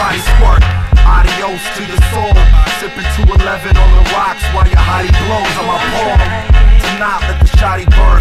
body squirt. Adios to your soul. Sipping 211 on the rocks while your hottie blows on my palm. Tonight let the shotty burn.